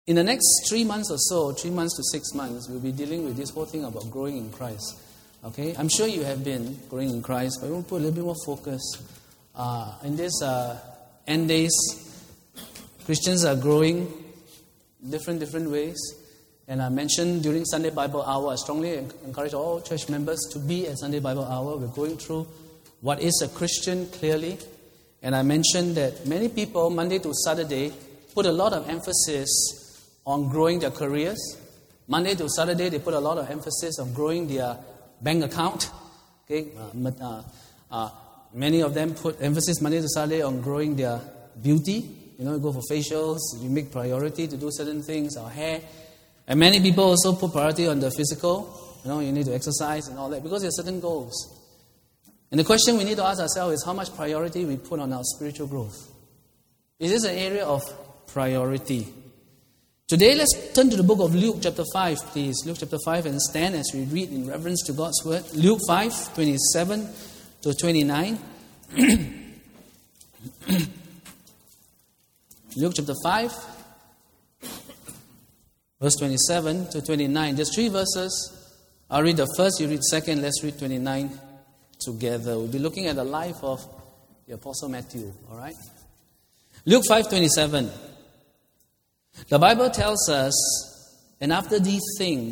In the next 3 months or so, 3 months to 6 months, we'll be dealing with this whole thing about growing in Christ. Okay? I'm sure you have been growing in Christ, but we want to put a little bit more focus. In this end days, Christians are growing different ways. And I mentioned during Sunday Bible Hour, I strongly encourage all church members to be at Sunday Bible Hour. We're going through what is a Christian clearly. And I mentioned that many people, Monday to Saturday, put a lot of emphasis on growing their careers. Monday to Saturday, they put a lot of emphasis on growing their bank account. Okay, many of them put emphasis Monday to Saturday on growing their beauty. You know, you go for facials, you make priority to do certain things, our hair. And many people also put priority on the physical. You know, you need to exercise and all that because there are certain goals. And the question we need to ask ourselves is how much priority we put on our spiritual growth. Is this an area of priority? Today, let's turn to the book of Luke chapter 5, please. Luke chapter 5 and stand as we read in reverence to God's word. Luke 5, 27 to 29. Luke chapter 5, verse 27 to 29. There's 3 verses. I'll read the first, you read second. Let's read 29 together. We'll be looking at the life of the Apostle Matthew. All right? Luke 5:27. The Bible tells us, and after these things,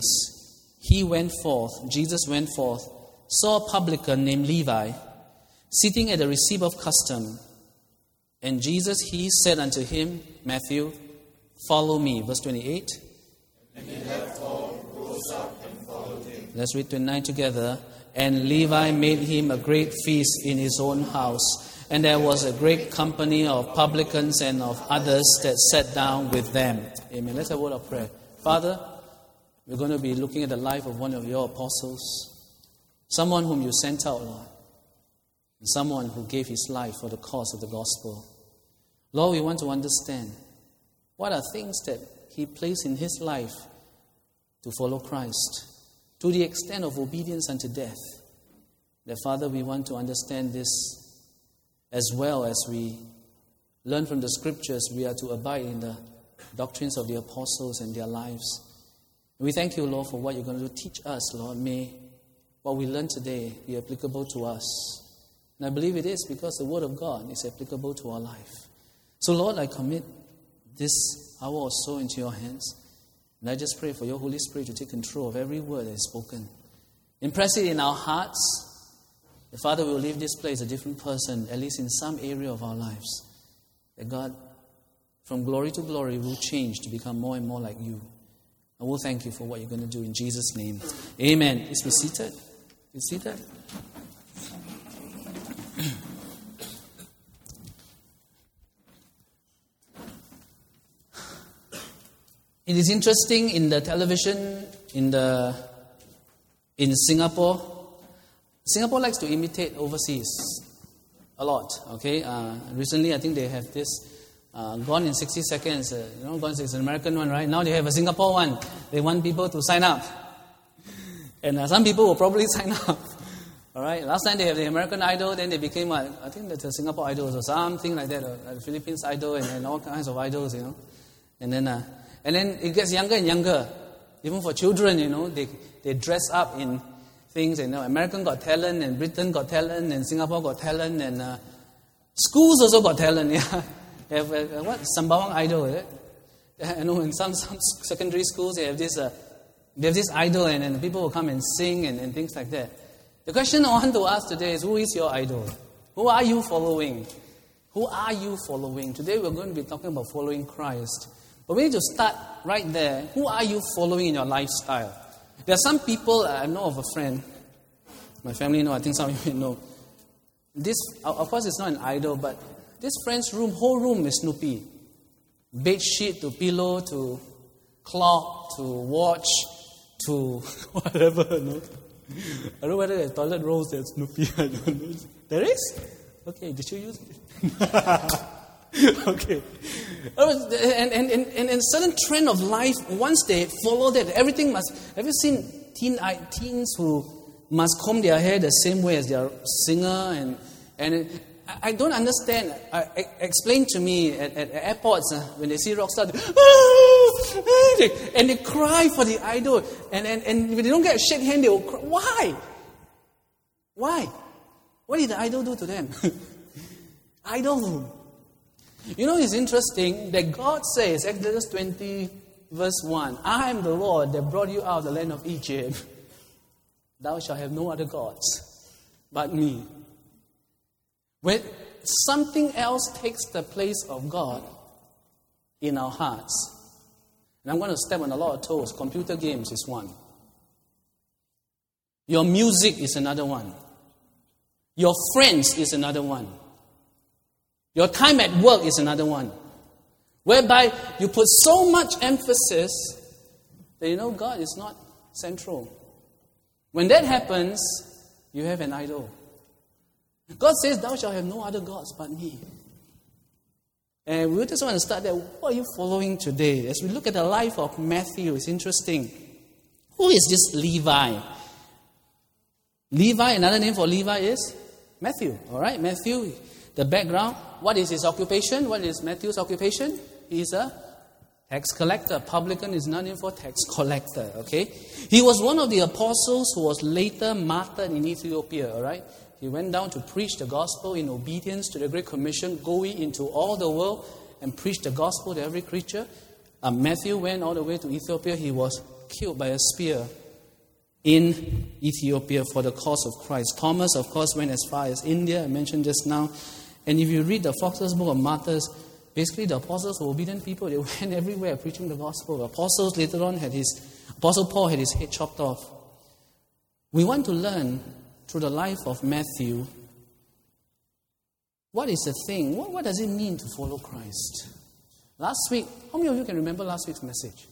Jesus went forth, saw a publican named Levi, sitting at the receipt of custom. And Jesus, he said unto him, Matthew, follow me. Verse 28. And he left all, rose up, and followed him. Let's read 29 together. And Levi made him a great feast in his own house. And there was a great company of publicans and of others that sat down with them. Amen. Let's have a word of prayer. Father, we're going to be looking at the life of one of your apostles. Someone whom you sent out, Lord. And someone who gave his life for the cause of the gospel. Lord, we want to understand what are things that he placed in his life to follow Christ. To the extent of obedience unto death. That, Father, we want to understand this as well as we learn from the scriptures. We are to abide in the doctrines of the apostles and their lives. We thank you, Lord, for what you're going to teach us, Lord. May what we learn today be applicable to us. And I believe it is because the Word of God is applicable to our life. So, Lord, I commit this hour or so into your hands. And I just pray for your Holy Spirit to take control of every word that is spoken. Impress it in our hearts. The Father will leave this place a different person, at least in some area of our lives. That God, from glory to glory, will change to become more and more like you. I will thank you for what you're going to do in Jesus' name. Amen. Please be seated. Be seated. It is interesting in the television, in Singapore. Singapore likes to imitate overseas a lot. Okay, recently I think they have this Gone in 60 Seconds. Gone is an American one, right? Now they have a Singapore one. They want people to sign up, and some people will probably sign up. All right. Last time they have the American Idol, then they became I think that's a Singapore Idol or something like that, or the Philippines Idol, and all kinds of idols, And then it gets younger and younger. Even for children, they dress up in things. American Got Talent, and Britain Got Talent, and Singapore Got Talent, and schools also got talent. Yeah, they have Sembawang Idol. Is it? I know in some secondary schools they have this idol, and people will come and sing and things like that. The question I want to ask today is, who is your idol? Who are you following? Who are you following? Today we're going to be talking about following Christ. But we need to start right there. Who are you following in your lifestyle? There are some people, I know of a friend, my family know, I think some of you know. This, of course, it's not an idol, but this friend's whole room is Snoopy. Bed sheet to pillow to clock to watch to whatever. I don't know whether there's toilet rolls there's Snoopy. I don't know. There is? Okay, did you use it? Okay. And certain trend of life, once they follow that, everything must... Have you seen teens who must comb their hair the same way as their singer? And I don't understand. Explain to me at airports when they see rock stars, And they cry for the idol. And if they don't get a shake hand, they will cry. Why? Why? What did the idol do to them? Idol. You know, it's interesting that God says, Exodus 20, verse 1, I am the Lord that brought you out of the land of Egypt. Thou shalt have no other gods but me. When something else takes the place of God in our hearts, and I'm going to step on a lot of toes, computer games is one. Your music is another one. Your friends is another one. Your time at work is another one. Whereby you put so much emphasis that God is not central. When that happens, you have an idol. God says, thou shalt have no other gods but me. And we just want to start there. What are you following today? As we look at the life of Matthew, it's interesting. Who is this Levi? Levi, another name for Levi is Matthew. All right, Matthew, the background. What is his occupation? What is Matthew's occupation? He's a tax collector. Publican is another name for tax collector. Okay, he was one of the apostles who was later martyred in Ethiopia. All right, he went down to preach the gospel in obedience to the Great Commission, going into all the world and preach the gospel to every creature. Matthew went all the way to Ethiopia. He was killed by a spear in Ethiopia for the cause of Christ. Thomas, of course, went as far as India, I mentioned just now. And if you read the Fox's Book of Martyrs, basically the apostles were obedient people. They went everywhere preaching the gospel. Apostles later on Apostle Paul had his head chopped off. We want to learn through the life of Matthew, what is the thing? What does it mean to follow Christ? Last week, how many of you can remember last week's message?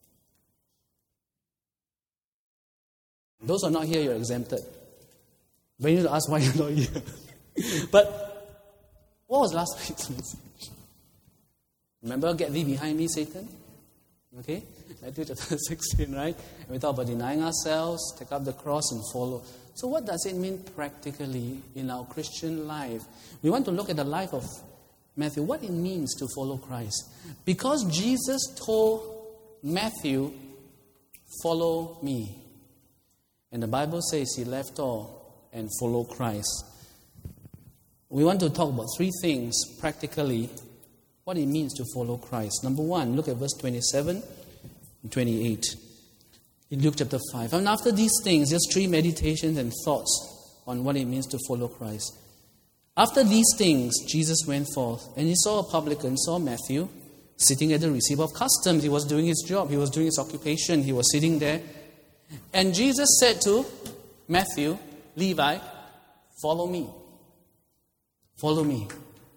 Those who are not here, you're exempted. But you need to ask why you're not here. But what was last week's message? Remember, get thee behind me, Satan? Okay? Matthew chapter 16, right? And we talk about denying ourselves, take up the cross and follow. So what does it mean practically in our Christian life? We want to look at the life of Matthew, what it means to follow Christ. Because Jesus told Matthew, follow me. And the Bible says he left all and followed Christ. We want to talk about three things practically, what it means to follow Christ. Number one, look at verse 27 and 28 in Luke chapter 5. And after these things, just three meditations and thoughts on what it means to follow Christ. After these things, Jesus went forth, and he saw a publican, saw Matthew, sitting at the receipt of customs. He was doing his job. He was doing his occupation. He was sitting there. And Jesus said to Matthew, Levi, follow me. Follow me.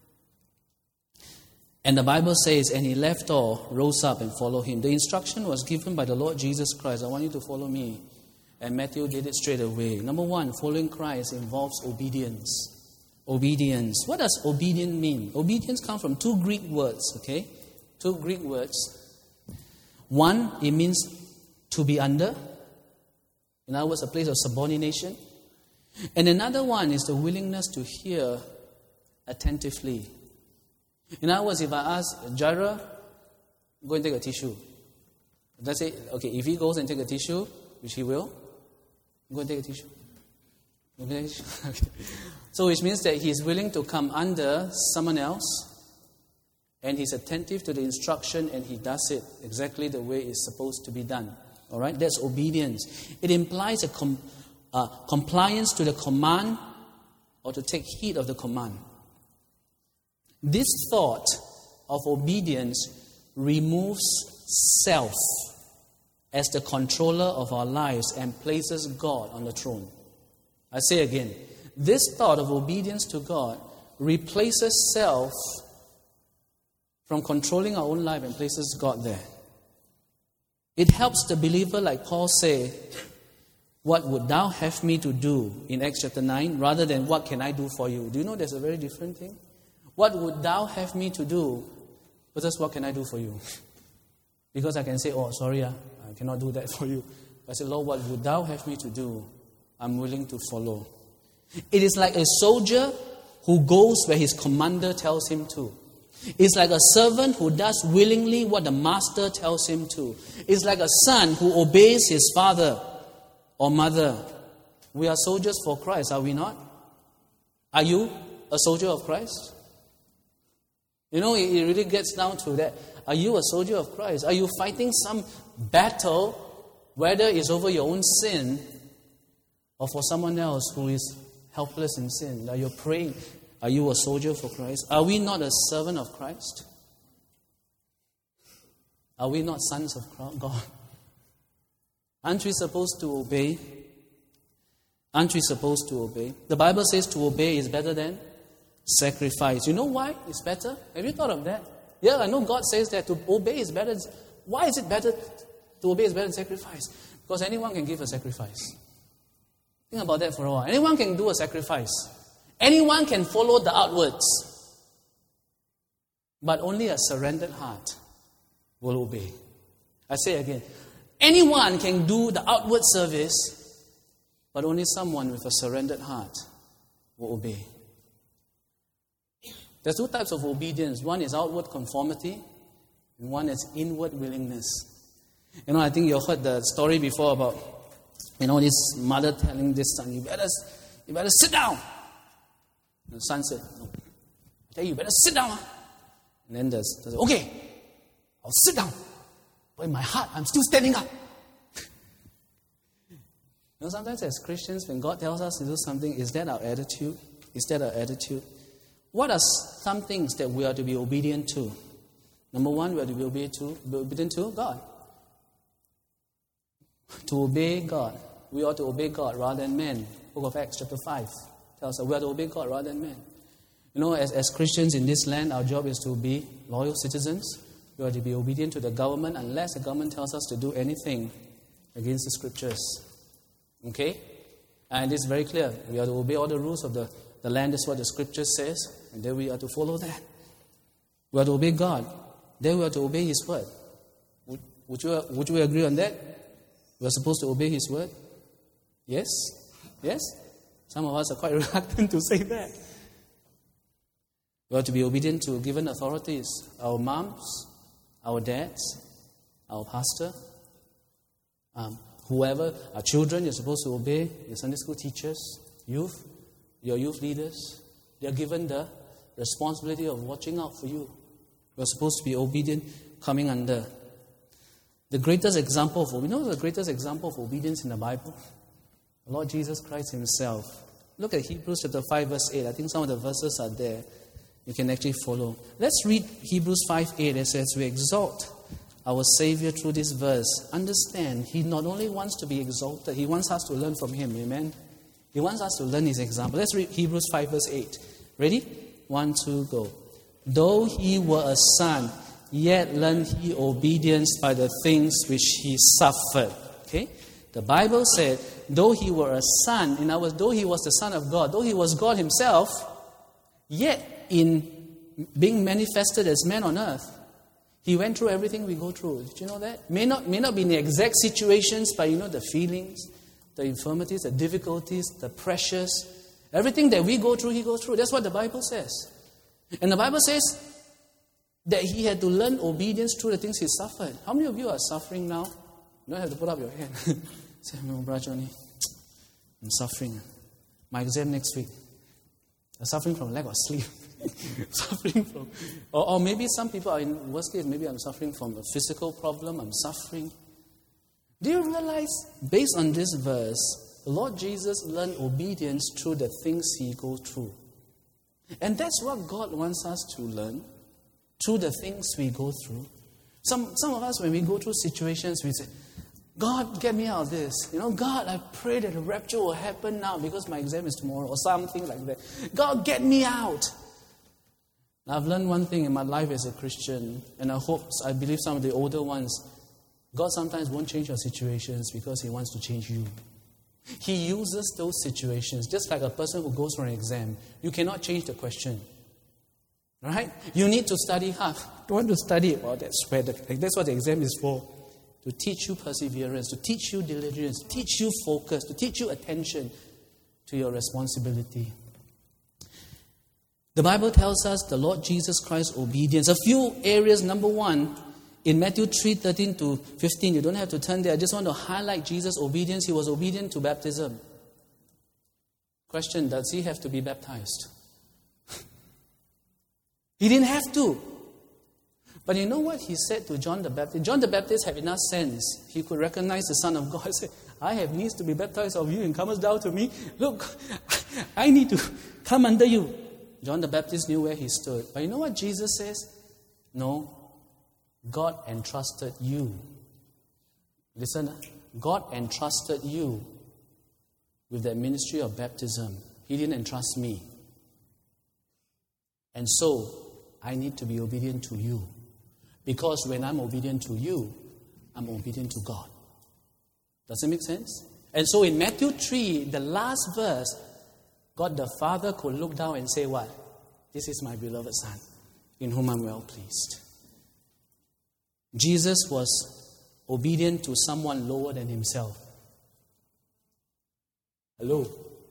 And the Bible says, and he left all, rose up and followed him. The instruction was given by the Lord Jesus Christ. I want you to follow me. And Matthew did it straight away. Number one, following Christ involves obedience. Obedience. What does obedience mean? Obedience comes from two Greek words, okay? Two Greek words. One, it means to be under. In other words, a place of subordination. And another one is the willingness to hear attentively. In other words, if I ask Jara, go and take a tissue. Let's say, okay, if he goes and take a tissue, which he will, go and take a tissue. Okay. So which means that he is willing to come under someone else, and he's attentive to the instruction, and he does it exactly the way it's supposed to be done. All right, that's obedience. It implies a compliance to the command, or to take heed of the command. This thought of obedience removes self as the controller of our lives and places God on the throne. I say again, this thought of obedience to God replaces self from controlling our own life and places God there. It helps the believer, like Paul said, what would thou have me to do in Acts chapter 9, rather than what can I do for you? Do you know there's a very different thing? What would thou have me to do versus what can I do for you? Because I can say, oh, sorry, I cannot do that for you. I say, Lord, what would thou have me to do? I'm willing to follow. It is like a soldier who goes where his commander tells him to. It's like a servant who does willingly what the master tells him to. It's like a son who obeys his father or mother. We are soldiers for Christ, are we not? Are you a soldier of Christ? You know, it really gets down to that. Are you a soldier of Christ? Are you fighting some battle, whether it's over your own sin or for someone else who is helpless in sin? Are you praying? Are you a soldier for Christ? Are we not a servant of Christ? Are we not sons of God? Aren't we supposed to obey? Aren't we supposed to obey? The Bible says to obey is better than sacrifice. You know why it's better? Have you thought of that? Yeah, I know God says that to obey is better. Why is it better to obey is better than sacrifice? Because anyone can give a sacrifice. Think about that for a while. Anyone can do a sacrifice. Anyone can follow the outwards. But only a surrendered heart will obey. I say again. Anyone can do the outward service, but only someone with a surrendered heart will obey. There's two types of obedience. One is outward conformity, and one is inward willingness. You know, I think you heard the story before about, this mother telling this son, you better sit down. And the son said, no, I tell you better sit down. And then the son said, okay, I'll sit down. But in my heart, I'm still standing up. Sometimes as Christians, when God tells us to do something, is that our attitude? Is that our attitude? What are some things that we are to be obedient to? Number one, we are to be obedient to God. To obey God. We ought to obey God rather than men. Book of Acts chapter 5 tells us we are to obey God rather than men. As Christians in this land, our job is to be loyal citizens. We are to be obedient to the government unless the government tells us to do anything against the scriptures. Okay? And it's very clear. We are to obey all the rules of the land. Is what the scripture says. And then we are to follow that. We are to obey God. Then we are to obey His word. Would you agree on that? We are supposed to obey His word? Yes? Yes? Some of us are quite reluctant to say that. We are to be obedient to given authorities. Our moms, our dads, our pastor, whoever, our children, you're supposed to obey. Your Sunday school teachers, youth, your youth leaders. They are given the responsibility of watching out for you. We're supposed to be obedient, coming under. The greatest example of obedience in the Bible? The Lord Jesus Christ Himself. Look at Hebrews chapter 5 verse 8. I think some of the verses are there. You can actually follow. Let's read Hebrews 5:8. It says, we exalt our Savior through this verse. Understand, He not only wants to be exalted, He wants us to learn from Him. Amen? He wants us to learn His example. Let's read Hebrews 5 verse 8. Ready? 1, 2, go. Though He were a son, yet learned He obedience by the things which He suffered. Okay? The Bible said, though He were a son, in other words, though He was the Son of God, though He was God Himself, yet in being manifested as man on earth, He went through everything we go through. Did you know that? May not be in the exact situations, but the feelings, the infirmities, the difficulties, the pressures, everything that we go through, He goes through. That's what the Bible says. And the Bible says that He had to learn obedience through the things He suffered. How many of you are suffering now? You don't have to put up your hand. Say, no, Brother Johnny, I'm suffering. My exam next week. I'm suffering from lack of sleep. Suffering from, or maybe some people are in worst case, maybe I'm suffering from a physical problem. I'm suffering. Do you realize, based on this verse, the Lord Jesus learned obedience through the things He goes through. And that's what God wants us to learn, through the things we go through. Some of us, when we go through situations, we say, God, get me out of this. God, I pray that the rapture will happen now because my exam is tomorrow, or something like that. God, get me out. I've learned one thing in my life as a Christian, and I believe some of the older ones, God sometimes won't change your situations because He wants to change you. He uses those situations, just like a person who goes for an exam. You cannot change the question. Right? You need to study hard. You want to study about that sweat. That's what the exam is for. To teach you perseverance, to teach you diligence, to teach you focus, to teach you attention to your responsibility. The Bible tells us the Lord Jesus Christ's obedience. A few areas. Number one, in Matthew 3:13 to 15, you don't have to turn there. I just want to highlight Jesus' obedience. He was obedient to baptism. Question, does he have to be baptized? He didn't have to. But you know what he said to John the Baptist? John the Baptist had enough sense. He could recognize the Son of God. He said, I have needs to be baptized of you and comest down to me. Look, I need to come under you. John the Baptist knew where he stood. But you know what Jesus says? No. God entrusted you. Listen, God entrusted you with the ministry of baptism. He didn't entrust me. And so, I need to be obedient to you. Because when I'm obedient to you, I'm obedient to God. Does it make sense? And so in Matthew 3, the last verse, God the Father could look down and say what? This is my beloved Son, in whom I'm well pleased. Jesus was obedient to someone lower than himself. Hello?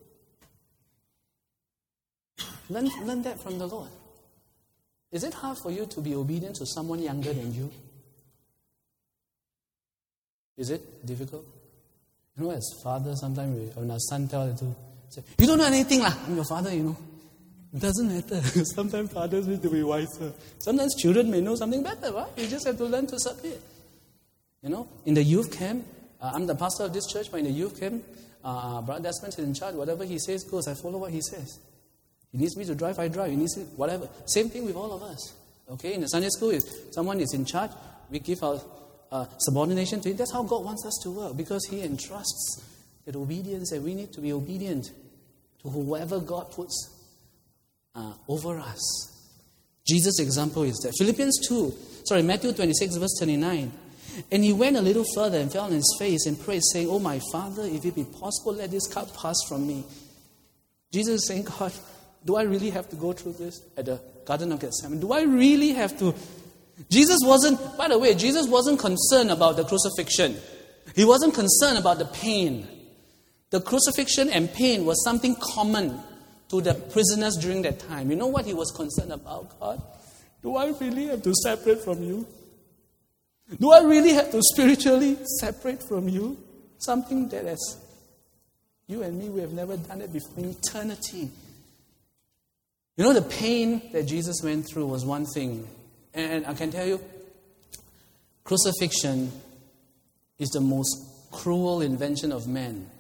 Learn that from the Lord. Is it hard for you to be obedient to someone younger than you? Is it difficult? You know, as father, sometimes when our son tells us to say, you don't know anything lah. I'm your father, you know. It doesn't matter. Sometimes fathers need to be wiser. Sometimes children may know something better, right? You just have to learn to submit. You know, in the youth camp, I'm the pastor of this church, but in the youth camp, Brother Desmond is in charge. Whatever he says goes. I follow what he says. He needs me to drive, I drive. He needs me, whatever. Same thing with all of us. Okay, in the Sunday school, if someone is in charge, we give our subordination to him. That's how God wants us to work, because he entrusts that obedience, and we need to be obedient to whoever God puts over us. Jesus' example is that. Matthew 26, verse 29. And he went a little further and fell on his face and prayed, saying, Oh, my Father, if it be possible, let this cup pass from me. Jesus is saying, God, do I really have to go through this at the Garden of Gethsemane? Do I really have to? Jesus wasn't concerned about the crucifixion. He wasn't concerned about the pain. The crucifixion and pain was something common to the prisoners during that time. You know what he was concerned about, God? Do I really have to separate from you? Do I really have to spiritually separate from you? Something that as you and me, we have never done it before in eternity. You know, the pain that Jesus went through was one thing. And I can tell you, crucifixion is the most cruel invention of man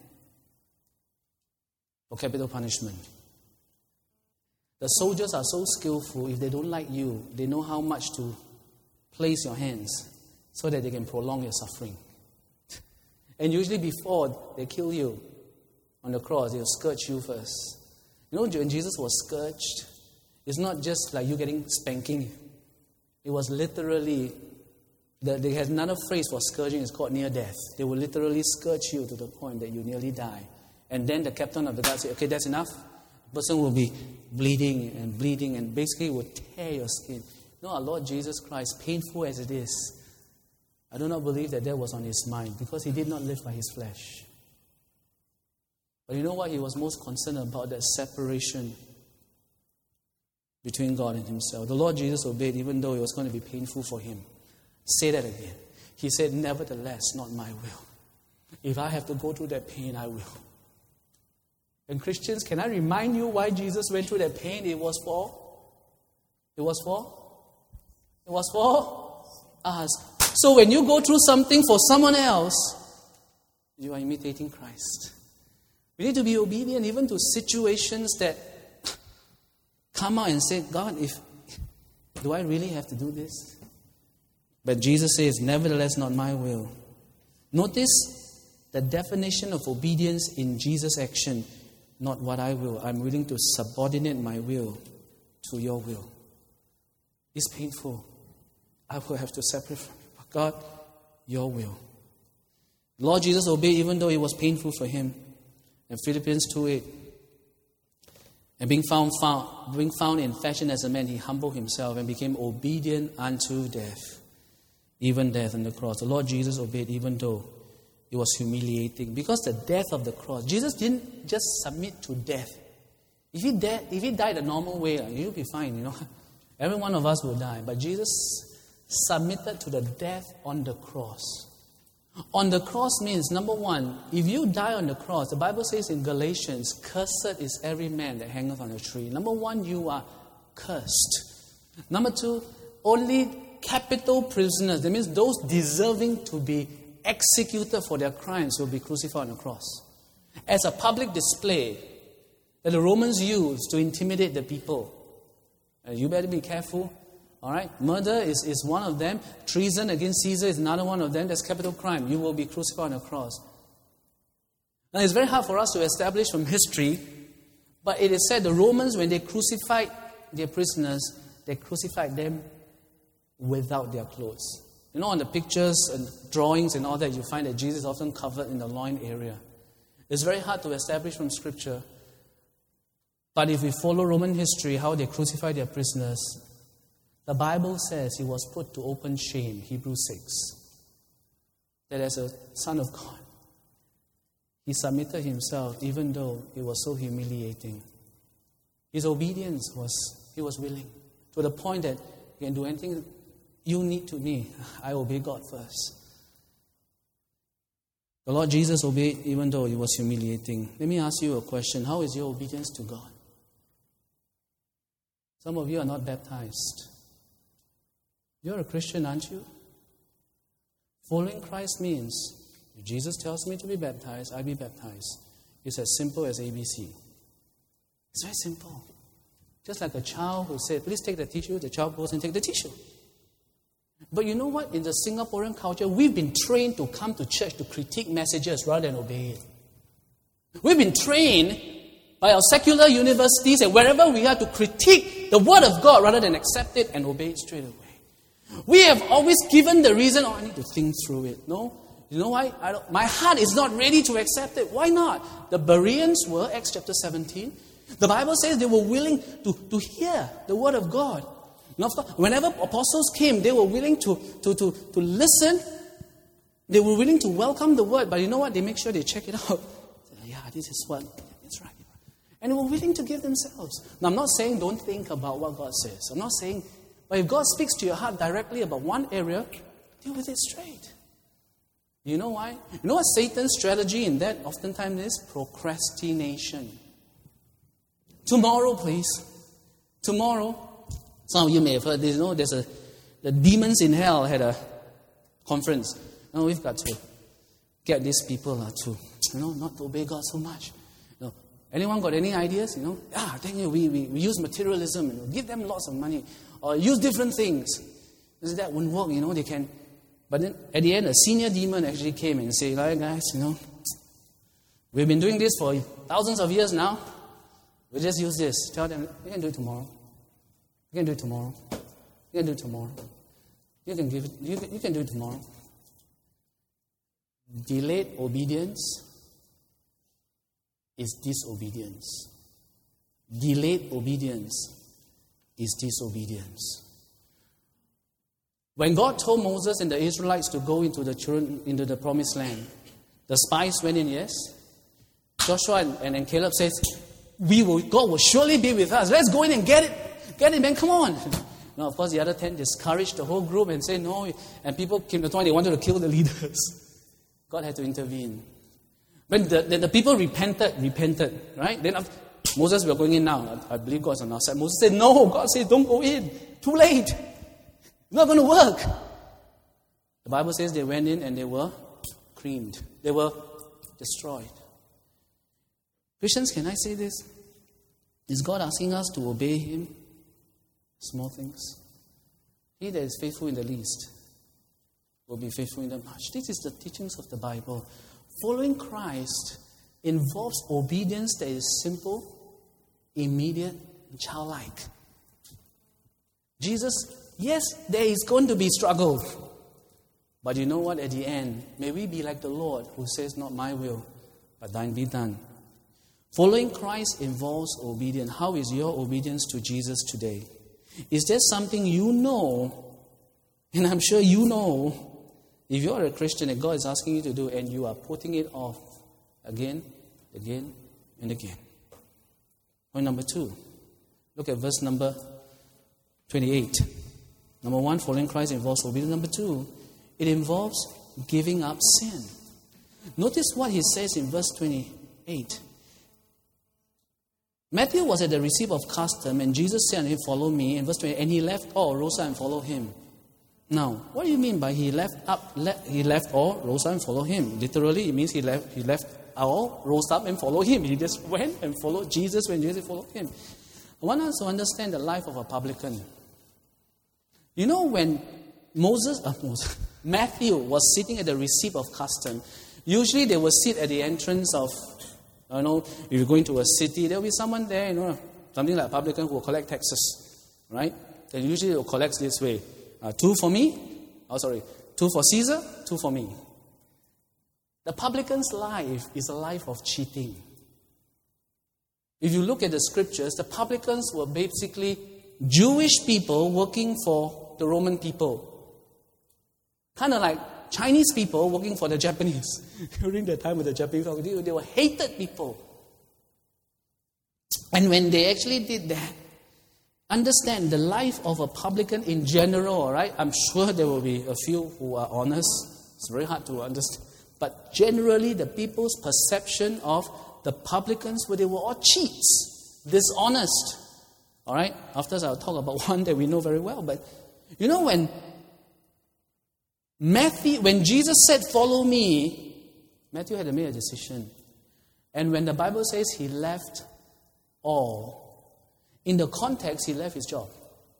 for capital punishment. The soldiers are so skillful, if they don't like you, they know how much to place your hands so that they can prolong your suffering. And usually before they kill you on the cross, they'll scourge you first. You know, when Jesus was scourged, it's not just like you getting spanking. It was literally, they had another phrase for scourging, it's called near death. They will literally scourge you to the point that you nearly die. And then the captain of the guard said, okay, that's enough. The person will be bleeding and basically will tear your skin. No, our Lord Jesus Christ, painful as it is, I do not believe that was on his mind, because he did not live by his flesh. But you know what? He was most concerned about, that separation between God and himself. The Lord Jesus obeyed even though it was going to be painful for him. Say that again. He said, nevertheless, not my will. If I have to go through that pain, I will. And Christians, can I remind you why Jesus went through that pain? It was for us. So when you go through something for someone else, you are imitating Christ. We need to be obedient even to situations that come out and say, God, do I really have to do this? But Jesus says, nevertheless, not my will. Notice the definition of obedience in Jesus' action. Not what I will. I'm willing to subordinate my will to your will. It's painful. I will have to separate from you. But God, your will. Lord Jesus obeyed even though it was painful for him. In Philippians 2:8. And being found in fashion as a man, he humbled himself and became obedient unto death. Even death on the cross. The Lord Jesus obeyed even though it was humiliating. Because the death of the cross, Jesus didn't just submit to death. If he died a normal way, you'll be fine, Every one of us will die. But Jesus submitted to the death on the cross. On the cross means, number one, if you die on the cross, the Bible says in Galatians, cursed is every man that hangeth on a tree. Number one, you are cursed. Number two, only capital prisoners, that means those deserving to be executed for their crimes, will be crucified on the cross. As a public display that the Romans used to intimidate the people. You better be careful. All right? Murder is one of them. Treason against Caesar is another one of them. That's capital crime. You will be crucified on a cross. Now, it's very hard for us to establish from history, but it is said the Romans, when they crucified their prisoners, they crucified them without their clothes. On the pictures and drawings and all that, you find that Jesus is often covered in the loin area. It's very hard to establish from Scripture. But if we follow Roman history, how they crucified their prisoners, the Bible says he was put to open shame, Hebrews 6. That as a Son of God, he submitted himself even though it was so humiliating. His obedience he was willing. To the point that you can do anything you need to me. I obey God first. The Lord Jesus obeyed even though it was humiliating. Let me ask you a question. How is your obedience to God? Some of you are not baptized. You're a Christian, aren't you? Following Christ means, if Jesus tells me to be baptized, I be baptized. It's as simple as ABC. It's very simple. Just like a child who said, please take the tissue, the child goes and take the tissue. But you know what? In the Singaporean culture, we've been trained to come to church to critique messages rather than obey it. We've been trained by our secular universities and wherever we are to critique the Word of God rather than accept it and obey it straight away. We have always given the reason, I need to think through it. No? You know why? My heart is not ready to accept it. Why not? The Bereans were, Acts chapter 17. The Bible says they were willing to hear the Word of God. Whenever apostles came, they were willing to listen. They were willing to welcome the Word. But you know what? They make sure they check it out. Yeah, this is what, it's right. And they were willing to give themselves. Now, I'm not saying don't think about what God says. I'm not saying, but if God speaks to your heart directly about one area, deal with it straight. You know why? You know what Satan's strategy in that oftentimes is? Procrastination. Tomorrow, please. Tomorrow. Some of you may have heard this. The demons in hell had a conference. Now we've got to get these people to, not to obey God so much. Anyone got any ideas? Thank you. We use materialism and give them lots of money, or use different things. That won't work. They can. But then at the end, a senior demon actually came and said, guys, we've been doing this for thousands of years now. We just use this. Tell them, you can do it tomorrow. You can do it tomorrow. You can do it tomorrow. You can give it. You can do it tomorrow. Delayed obedience is disobedience. Delayed obedience is disobedience. When God told Moses and the Israelites to go into the promised land, the spies went in, yes. Joshua and Caleb says, God will surely be with us. Let's go in and get it, man, come on. Now, of course, the other 10 discouraged the whole group and said no. And people came to the point they wanted to kill the leaders. God had to intervene. When the people repented, right? Then Moses, we're going in now. I believe God's on our side. Moses said, no. God said, don't go in. Too late. It's not going to work. The Bible says they went in and they were creamed. They were destroyed. Christians, can I say this? Is God asking us to obey Him? Small things. He that is faithful in the least will be faithful in the much. This is the teachings of the Bible. Following Christ involves obedience that is simple, immediate, and childlike. Jesus, yes, there is going to be struggle. But you know what? At the end, may we be like the Lord who says, not my will, but thine be done. Following Christ involves obedience. How is your obedience to Jesus today? Is there something you know, and I'm sure you know, if you're a Christian and God is asking you to do and you are putting it off again, and again? Point number 2. Look at verse number 28. Number 1, following Christ involves obedience. Number 2, it involves giving up sin. Notice what he says in verse 28. Matthew was at the receipt of custom, and Jesus said unto him, follow me. In verse 28, and he left all, rose up, and followed him. Now, what do you mean by he left all, rose up, and followed him? Literally, it means he left all, rose up, and followed him. He just went and followed Jesus when Jesus followed him. I want us to understand the life of a publican. You know, when Matthew was sitting at the receipt of custom, usually they would sit at the entrance of, if you're going to a city, there will be someone there, something like a publican who will collect taxes, right? And usually they will collect this way. 2 for me, 2 for Caesar, 2 for me. The publican's life is a life of cheating. If you look at the scriptures, the publicans were basically Jewish people working for the Roman people. Kind of like Chinese people working for the Japanese. During the time of the Japanese, they were hated people. And when they actually did that, understand the life of a publican in general, all right? I'm sure there will be a few who are honest. It's very hard to understand. But generally, the people's perception of the publicans were they were all cheats, dishonest. All right? After I'll talk about one that we know very well. But you know when Jesus said, follow me, Matthew had to make a decision. And when the Bible says he left all, in the context, he left his job.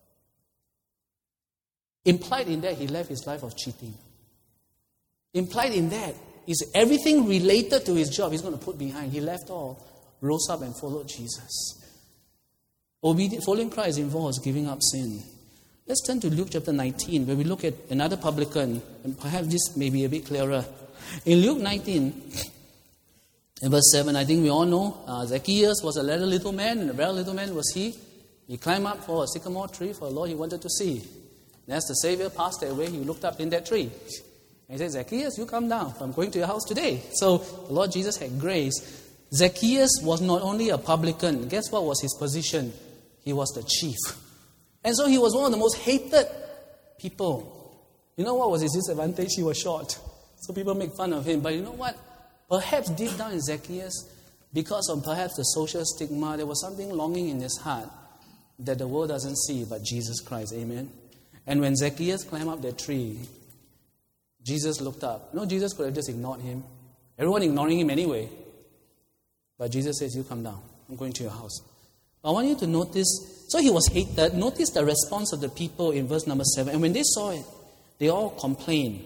Implied in that, he left his life of cheating. Implied in that is everything related to his job he's going to put behind. He left all, rose up and followed Jesus. Following Christ involves giving up sin. Let's turn to Luke chapter 19, where we look at another publican, and perhaps this may be a bit clearer. In Luke 19, in verse 7, I think we all know, Zacchaeus was a little man, and a very little man was he. He climbed up for a sycamore tree for the Lord he wanted to see. And as the Savior passed that way, he looked up in that tree. And he said, Zacchaeus, you come down. I'm going to your house today. So the Lord Jesus had grace. Zacchaeus was not only a publican. Guess what was his position? He was the chief. And so he was one of the most hated people. You know what was his disadvantage? He was short. So people make fun of him. But you know what? Perhaps deep down in Zacchaeus, because of perhaps the social stigma, there was something longing in his heart that the world doesn't see but Jesus Christ. Amen? And when Zacchaeus climbed up that tree, Jesus looked up. No, Jesus could have just ignored him. Everyone ignoring him anyway. But Jesus says, you come down. I'm going to your house. I want you to notice, so he was hated. Notice the response of the people in verse number 7. And when they saw it, they all complained.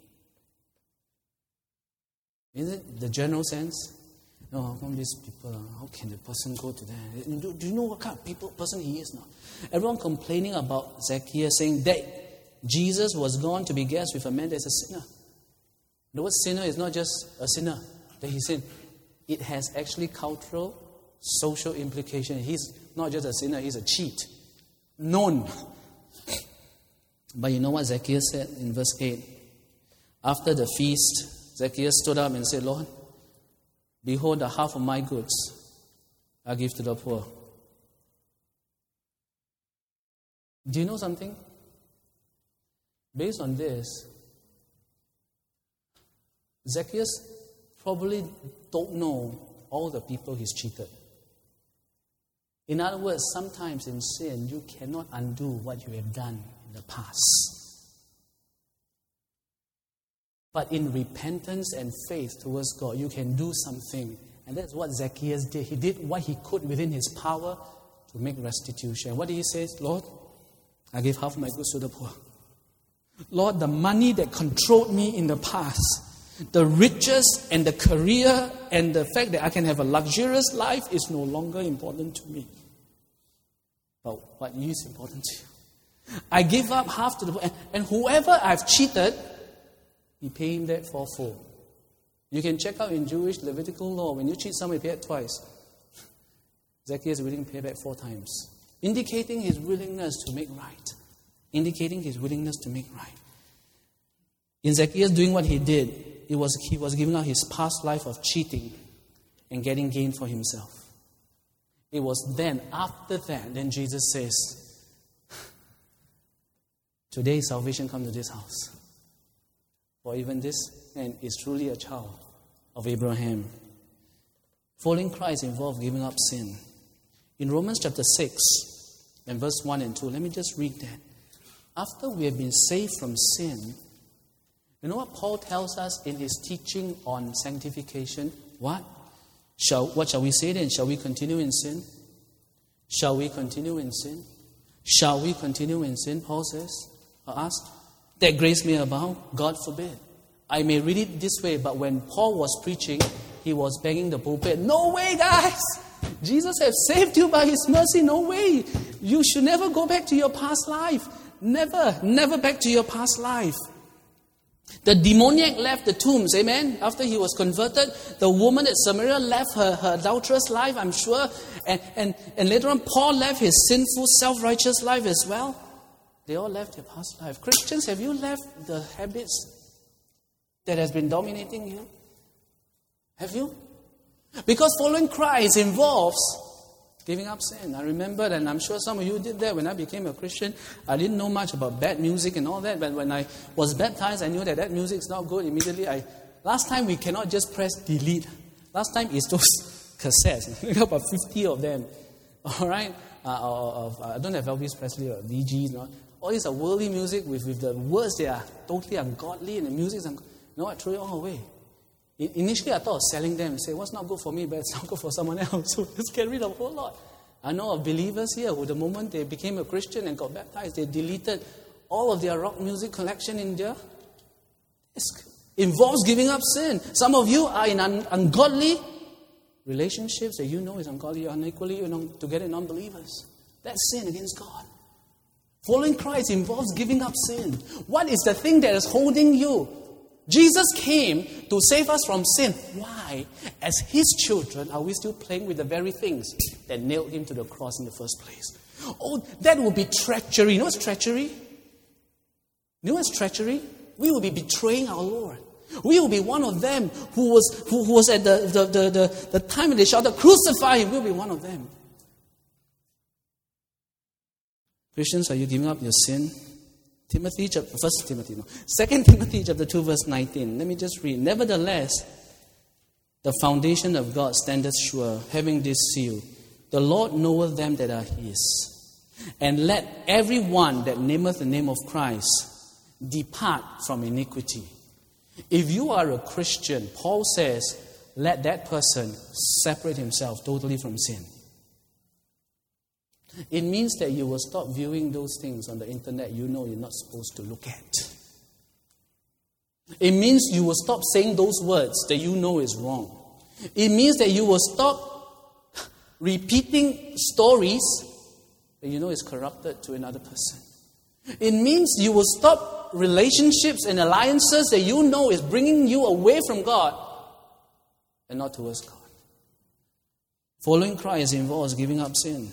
Is it the general sense? No, how come these people, how can the person go to that? Do you know what kind of person he is now? Everyone complaining about Zacchaeus, saying that Jesus was gone to be guest with a man that's a sinner. The word sinner is not just a sinner that he sinned. It has actually cultural, social implication. He's not just a sinner, he's a cheat. Known. But you know what Zacchaeus said in verse 8? After the feast, Zacchaeus stood up and said, Lord, behold, the half of my goods I give to the poor. Do you know something? Based on this, Zacchaeus probably don't know all the people he's cheated. In other words, sometimes in sin, you cannot undo what you have done in the past. But in repentance and faith towards God, you can do something. And that's what Zacchaeus did. He did what he could within his power to make restitution. What did he say? Lord, I give half my goods to the poor. Lord, the money that controlled me in the past, the riches and the career and the fact that I can have a luxurious life is no longer important to me. But what is important to you? I give up half to the poor. And whoever I've cheated, you pay him that for full. You can check out in Jewish Levitical law, when you cheat somebody, pay it twice. Zacchaeus is willing to pay back 4 times, indicating his willingness to make right. Indicating his willingness to make right. In Zacchaeus doing what he did, he was giving out his past life of cheating and getting gain for himself. It was then, after that, then Jesus says, today salvation comes to this house. For even this man is truly a child of Abraham. Following Christ involves giving up sin. In Romans chapter 6 and verse 1 and 2, let me just read that. After we have been saved from sin, you know what Paul tells us in his teaching on sanctification? What shall we say then? Shall we continue in sin? Shall we continue in sin? Shall we continue in sin? Paul says, or asks, that grace may abound? God forbid. I may read it this way, but when Paul was preaching, he was banging the pulpit. No way, guys! Jesus has saved you by His mercy. No way. You should never go back to your past life. Never back to your past life. The demoniac left the tombs, amen? After he was converted, the woman at Samaria left her adulterous life, I'm sure. And later on, Paul left his sinful, self-righteous life as well. They all left their past life. Christians, have you left the habits that has been dominating you? Have you? Because following Christ involves giving up sin. I remember, and I'm sure some of you did that when I became a Christian. I didn't know much about bad music and all that, but when I was baptized, I knew that music is not good. Immediately, last time we cannot just press delete. Last time it's those cassettes. We got about 50 of them. All right? I don't have Elvis Presley or VG. All these are worldly music with the words that are totally ungodly, and the music is ungodly. No, I threw it all away. Initially, I thought of selling them and say, what's not good for me, but it's not good for someone else. So let's get rid of a whole lot. I know of believers here who, the moment they became a Christian and got baptized, they deleted all of their rock music collection in their disc. Involves giving up sin. Some of you are in ungodly relationships that you know is ungodly, unequally together non-believers. That's sin against God. Following Christ involves giving up sin. What is the thing that is holding you? Jesus came to save us from sin. Why? As His children, are we still playing with the very things that nailed Him to the cross in the first place? Oh, that would be treachery. You know what's treachery? You know what's treachery? We will be betraying our Lord. We will be one of them who was at the time when they shouted, crucify Him. We'll be one of them. Christians, are you giving up your sin? 2 Timothy chapter 2 verse 19. Let me just read. Nevertheless, the foundation of God standeth sure, having this seal. The Lord knoweth them that are His. And let every one that nameth the name of Christ depart from iniquity. If you are a Christian, Paul says, let that person separate himself totally from sin. It means that you will stop viewing those things on the internet you know you're not supposed to look at. It means you will stop saying those words that you know is wrong. It means that you will stop repeating stories that you know is corrupted to another person. It means you will stop relationships and alliances that you know is bringing you away from God and not towards God. Following Christ involves giving up sin.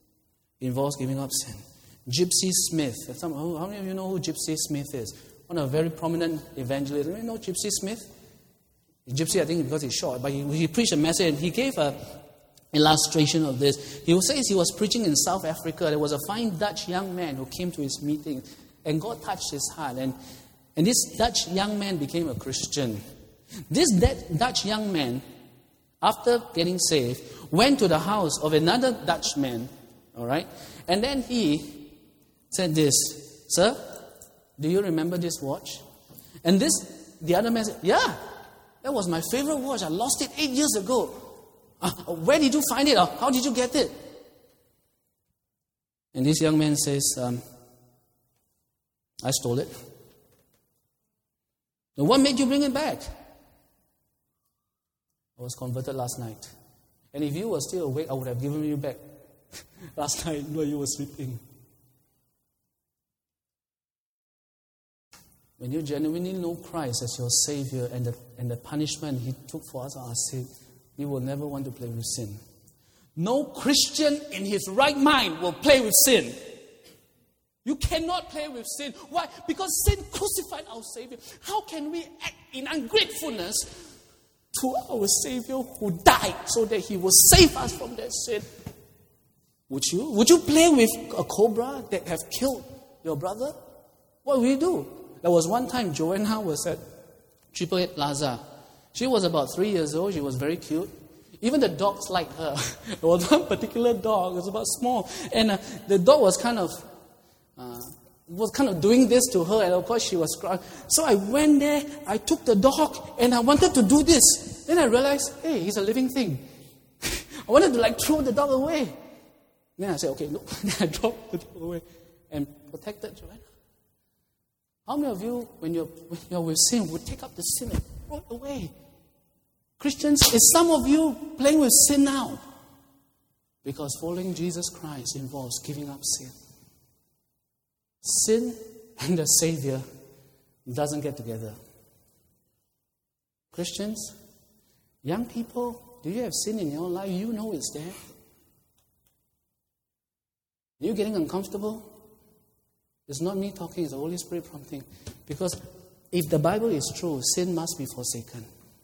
Gypsy Smith. How many of you know who Gypsy Smith is? One of a very prominent evangelists. You know Gypsy Smith? Gypsy, I think, because he's short, but he preached a message and he gave an illustration of this. He says he was preaching in South Africa. There was a fine Dutch young man who came to his meeting, and God touched his heart. And this Dutch young man became a Christian. This Dutch young man, after getting saved, went to the house of another Dutchman. All right? And then he said this, sir, do you remember this watch? And the other man said, yeah, that was my favorite watch. I lost it 8 years ago. Where did you find it? How did you get it? And this young man says, I stole it. And what made you bring it back? I was converted last night. And if you were still awake, I would have given you back last night while you were sleeping. When you genuinely know Christ as your Savior and the punishment He took for us our sin, you will never want to play with sin. No Christian in his right mind will play with sin. You cannot play with sin. Why? Because sin crucified our Savior. How can we act in ungratefulness to our Savior who died so that He will save us from that sin? Would you? Would you play with a cobra that have killed your brother? What will you do? There was one time Joanna was at 888 Plaza. She was about 3 years old. She was very cute. Even the dogs liked her. There was one particular dog. It was about small. And the dog was kind of doing this to her. And of course she was crying. So I went there. I took the dog. And I wanted to do this. Then I realized, hey, he's a living thing. I wanted to throw the dog away. Then I said, okay, no. Then I dropped the dog away. And protected Joanna. How many of you, when you're with sin, would take up the sin and throw it away? Christians, is some of you playing with sin now? Because following Jesus Christ involves giving up sin. Sin and the Savior doesn't get together. Christians, young people, do you have sin in your life? You know it's there. Are you getting uncomfortable? It's not me talking, it's the Holy Spirit prompting. Because if the Bible is true, sin must be forsaken.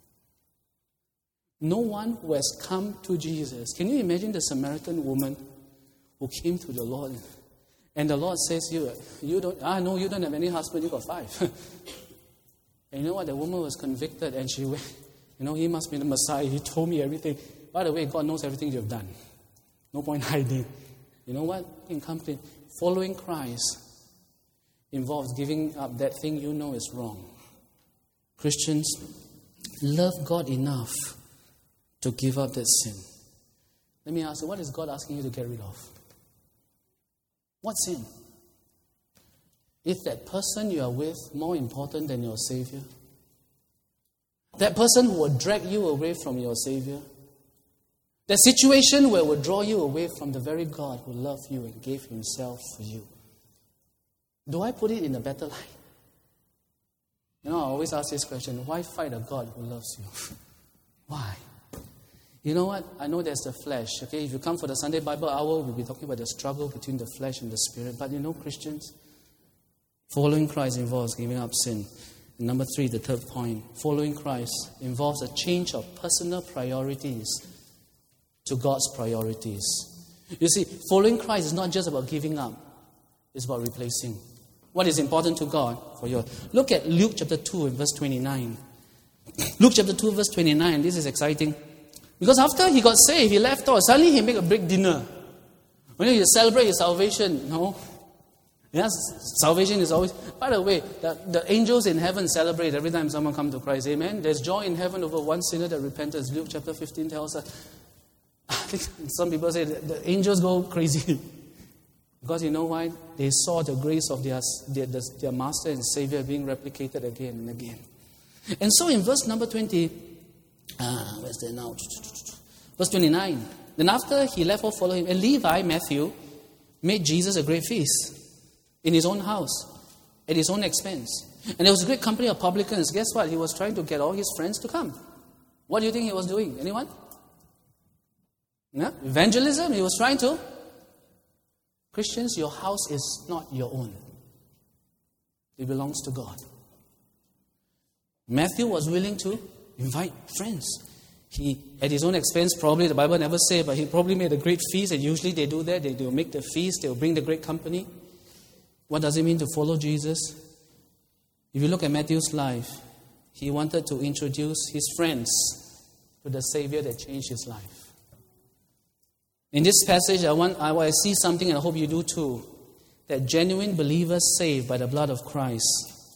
No one who has come to Jesus. Can you imagine the Samaritan woman who came to the Lord? And the Lord says, you don't have any husband, you got 5. And you know what? The woman was convicted and she went, he must be the Messiah. He told me everything. By the way, God knows everything you've done. No point hiding. You know what? In company, following Christ involves giving up that thing you know is wrong. Christians, love God enough to give up that sin. Let me ask you, what is God asking you to get rid of? What sin? Is that person you are with more important than your Savior? That person who will drag you away from your Savior? That situation where it will draw you away from the very God who loved you and gave Himself for you? Do I put it in a better light? I always ask this question, why fight a God who loves you? Why? You know what? I know there's the flesh, okay? If you come for the Sunday Bible hour, we'll be talking about the struggle between the flesh and the spirit. But Christians, following Christ involves giving up sin. And number 3, the third point, following Christ involves a change of personal priorities to God's priorities. You see, following Christ is not just about giving up. It's about replacing. What is important to God for you? Look at Luke chapter 2 and verse 29. Luke chapter 2 verse 29. This is exciting. Because after he got saved, he left out. Suddenly he made a big dinner. When you celebrate his salvation, yes, salvation is always... By the way, the angels in heaven celebrate every time someone comes to Christ. Amen? There's joy in heaven over one sinner that repents. Luke chapter 15 tells us. I think some people say that the angels go crazy. Because you know why? They saw the grace of their master and Savior being replicated again and again. And so in verse number 20... where's that now? Verse 29. Then after he left off following him, and Levi, Matthew, made Jesus a great feast in his own house, at his own expense. And there was a great company of publicans. Guess what? He was trying to get all his friends to come. What do you think he was doing? Anyone? No? Evangelism? He was trying to. Christians, your house is not your own. It belongs to God. Matthew was willing to invite friends. He, at his own expense, probably, the Bible never says, but he probably made a great feast, and usually they do that. They will make the feast, they will bring the great company. What does it mean to follow Jesus? If you look at Matthew's life, he wanted to introduce his friends to the Savior that changed his life. In this passage, I see something, and I hope you do too, that genuine believers saved by the blood of Christ.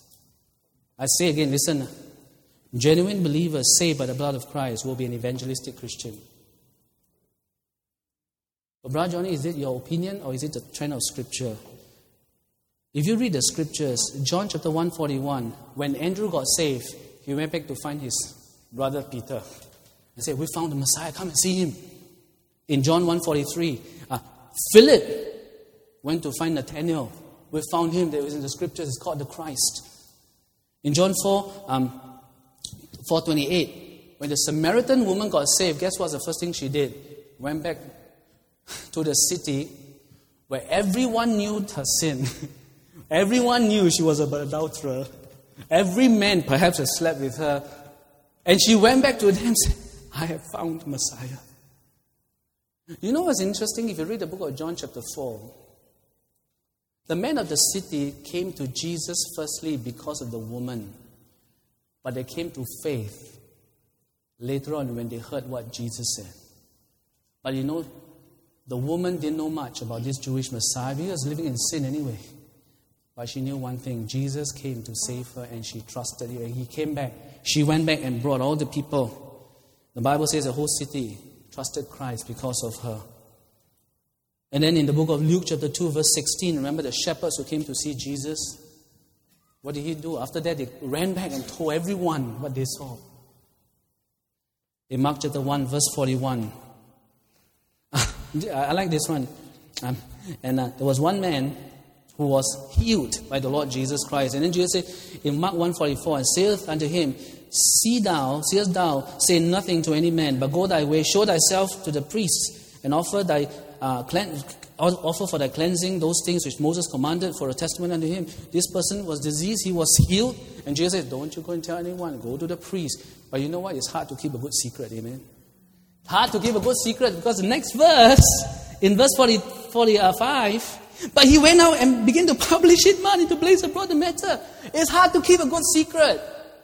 I say again, listen. Genuine believers saved by the blood of Christ will be an evangelistic Christian. But Brother Johnny, is it your opinion or is it the trend of Scripture? If you read the Scriptures, John chapter 1:41, when Andrew got saved, he went back to find his brother Peter. He said, we found the Messiah, come and see him. In John 1:43, Philip went to find Nathanael. We found him, that was in the Scriptures, it's called the Christ. In John 4:28, when the Samaritan woman got saved, guess what's the first thing she did? Went back to the city where everyone knew her sin. Everyone knew she was an adulterer. Every man perhaps had slept with her. And she went back to them and said, I have found Messiah. You know what's interesting? If you read the book of John chapter 4, the men of the city came to Jesus firstly because of the woman. But they came to faith later on when they heard what Jesus said. But you know, the woman didn't know much about this Jewish Messiah. He was living in sin anyway. But she knew one thing. Jesus came to save her and she trusted him. And he came back. She went back and brought all the people. The Bible says the whole city trusted Christ because of her. And then in the book of Luke chapter 2 verse 16, remember the shepherds who came to see Jesus? What did he do? After that, they ran back and told everyone what they saw. In Mark chapter 1 verse 41. I like this one. There was one man who was healed by the Lord Jesus Christ. And then Jesus said in Mark 1:44, and saith unto him, seest thou, say nothing to any man, but go thy way, show thyself to the priests, and offer for thy cleansing those things which Moses commanded for a testament unto him. This person was diseased, he was healed. And Jesus said, don't you go and tell anyone, go to the priest. But you know what? It's hard to keep a good secret, amen? Hard to keep a good secret because the next verse, in verse 45, but he went out and began to publish it, man, into blaze abroad the matter. It's hard to keep a good secret.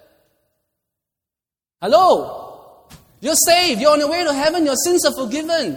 Hello? You're saved. You're on your way to heaven. Your sins are forgiven.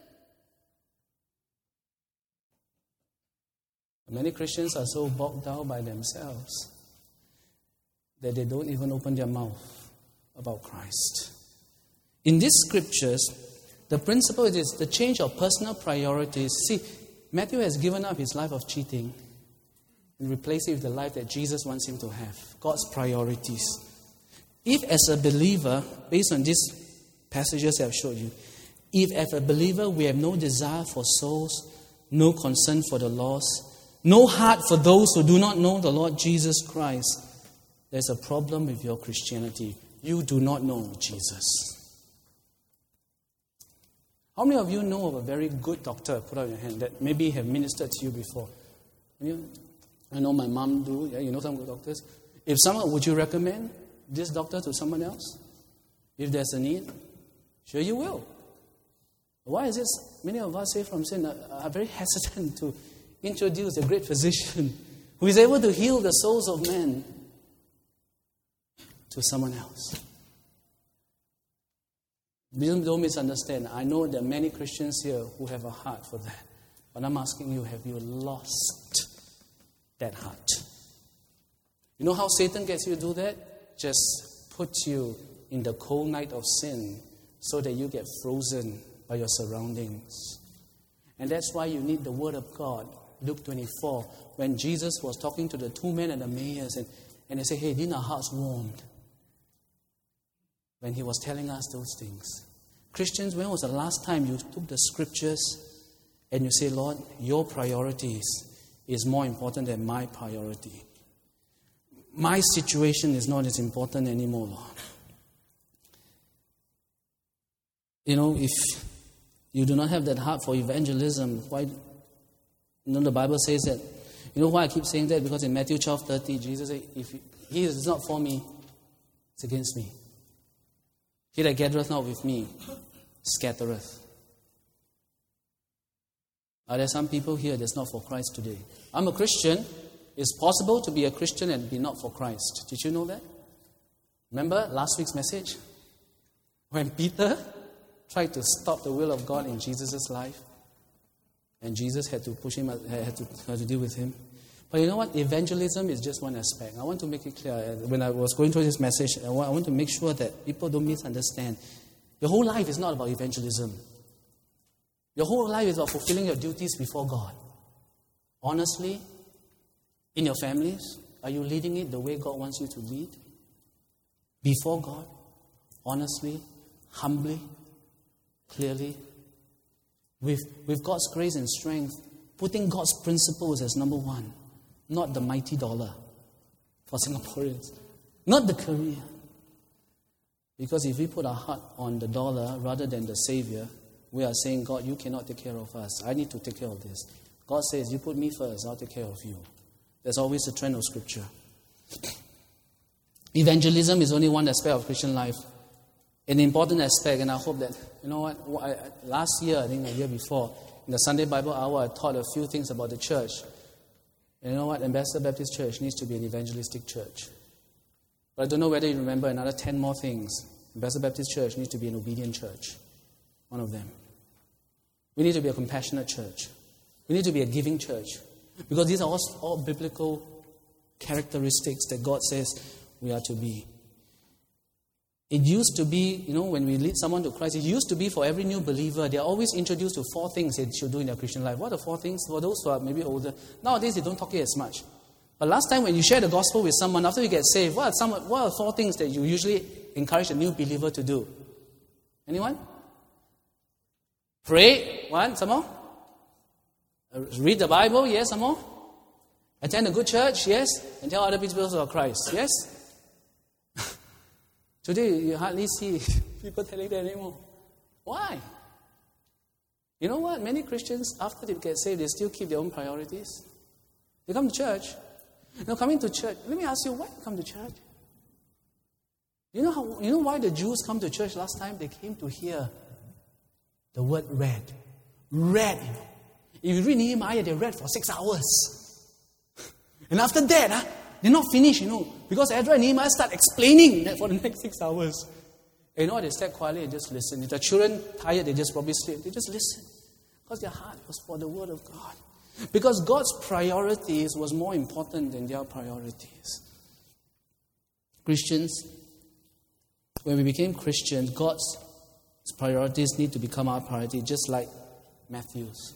Many Christians are so bogged down by themselves that they don't even open their mouth about Christ. In these scriptures, the principle is the change of personal priorities. See, Matthew has given up his life of cheating and replaced it with the life that Jesus wants him to have. God's priorities. If as a believer, based on these passages I've showed you, if as a believer we have no desire for souls, no concern for the lost, no heart for those who do not know the Lord Jesus Christ, there's a problem with your Christianity. You do not know Jesus. How many of you know of a very good doctor, put out your hand, that maybe have ministered to you before? I know my mom do. Yeah, you know some good doctors. If someone, would you recommend this doctor to someone else? If there's a need? Sure you will. Why is this? Many of us, say from sin, are very hesitant to introduce a great physician who is able to heal the souls of men to someone else. Don't misunderstand. I know there are many Christians here who have a heart for that. But I'm asking you, have you lost that heart? You know how Satan gets you to do that? Just put you in the cold night of sin so that you get frozen by your surroundings. And that's why you need the Word of God. Luke 24, when Jesus was talking to the two men at Emmaus, and they say, hey, didn't our hearts warmed when he was telling us those things? Christians, when was the last time you took the scriptures and you say, Lord, your priorities is more important than my priority. My situation is not as important anymore, Lord. You know, if you do not have that heart for evangelism, why? You know, the Bible says that. You know why I keep saying that? Because in Matthew 12:30, Jesus said, if he is not for me, it's against me. He that gathereth not with me, scattereth. Are there some people here that's not for Christ today? I'm a Christian. It's possible to be a Christian and be not for Christ. Did you know that? Remember last week's message? When Peter tried to stop the will of God in Jesus' life, and Jesus had to push him, had to deal with him. But you know what? Evangelism is just one aspect. I want to make it clear. When I was going through this message, I want to make sure that people don't misunderstand. Your whole life is not about evangelism. Your whole life is about fulfilling your duties before God. Honestly, in your families, are you leading it the way God wants you to lead? Before God, honestly, humbly, clearly, with God's grace and strength, putting God's principles as number one, not the mighty dollar for Singaporeans, not the career. Because if we put our heart on the dollar rather than the Savior, we are saying, God, you cannot take care of us. I need to take care of this. God says, you put me first, I'll take care of you. That's always the trend of Scripture. Evangelism is only one aspect of Christian life. an important aspect, and I hope that, last year, I think the year before, in the Sunday Bible hour, I taught a few things about the church. And you know what? Ambassador Baptist Church needs to be an evangelistic church. But I don't know whether you remember another 10 more things. Ambassador Baptist Church needs to be an obedient church. One of them. We need to be a compassionate church. We need to be a giving church. Because these are all biblical characteristics that God says we are to be. It used to be, when we lead someone to Christ, it used to be for every new believer, they are always introduced to 4 things they should do in their Christian life. What are 4 things? For those who are maybe older, nowadays they don't talk it as much. But last time when you share the gospel with someone, after you get saved, what are 4 things that you usually encourage a new believer to do? Anyone? Pray. 1, some more? Read the Bible. Yes, some more? Attend a good church. Yes. And tell other people about Christ. Yes? Today, you hardly see people telling that anymore. Why? You know what? Many Christians, after they get saved, they still keep their own priorities. They come to church. Now, coming to church, let me ask you, why do you come to church? You know why the Jews come to church last time? They came to hear the word read. Read. If you read Nehemiah, they read for 6 hours. And after that, they're not finished, because Ezra and Nehemiah start explaining that for the next 6 hours. And they sat quietly and just listen. If the children tired, they just probably sleep. They just listen. Because their heart was for the word of God. Because God's priorities was more important than their priorities. Christians, when we became Christians, God's priorities need to become our priority, just like Matthew's.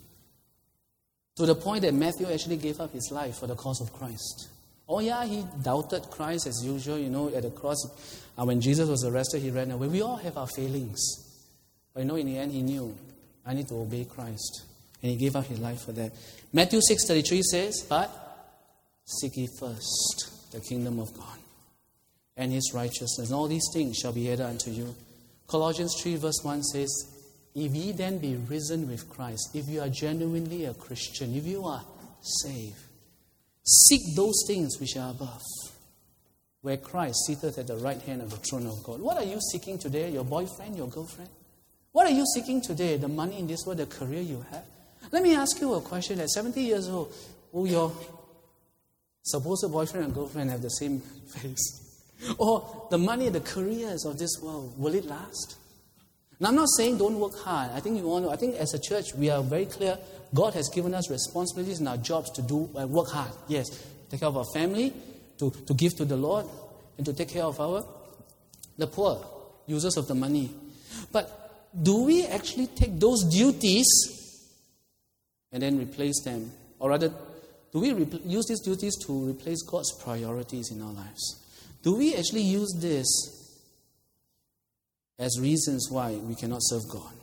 To the point that Matthew actually gave up his life for the cause of Christ. Oh yeah, he doubted Christ as usual, at the cross. When Jesus was arrested, he ran away. We all have our failings. But in the end, he knew, I need to obey Christ. And he gave up his life for that. Matthew 6:33 says, but seek ye first the kingdom of God and his righteousness. And all these things shall be added unto you. Colossians 3 verse 1 says, if ye then be risen with Christ, if you are genuinely a Christian, if you are saved, seek those things which are above, where Christ sitteth at the right hand of the throne of God. What are you seeking today? Your boyfriend, your girlfriend? What are you seeking today? The money in this world, the career you have? Let me ask you a question. At 70 years old, will your supposed boyfriend and girlfriend have the same face? Or the money, the careers of this world, will it last? Now, I'm not saying don't work hard. I think as a church, we are very clear. God has given us responsibilities in our jobs to do work hard. Yes, take care of our family, to give to the Lord, and to take care of the poor, users of the money. But do we actually take those duties and then replace them? Or rather, do we use these duties to replace God's priorities in our lives? Do we actually use this as reasons why we cannot serve God?